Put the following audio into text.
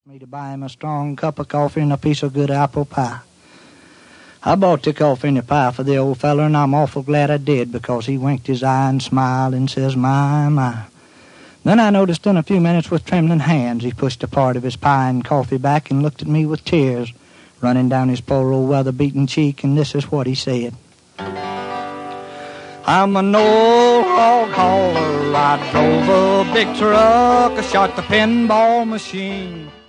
Me to buy him a strong cup of coffee and a piece of good apple pie. I bought the coffee and the pie for the old feller, and I'm awful glad I did, because he winked his eye and smiled and says, "My, my." Then I noticed in a few minutes with trembling hands he pushed a part of his pie and coffee back and looked at me with tears running down his poor old weather-beaten cheek, and this is what he said. "I'm an old hog hauler. I drove a big truck. I shot the pinball machine.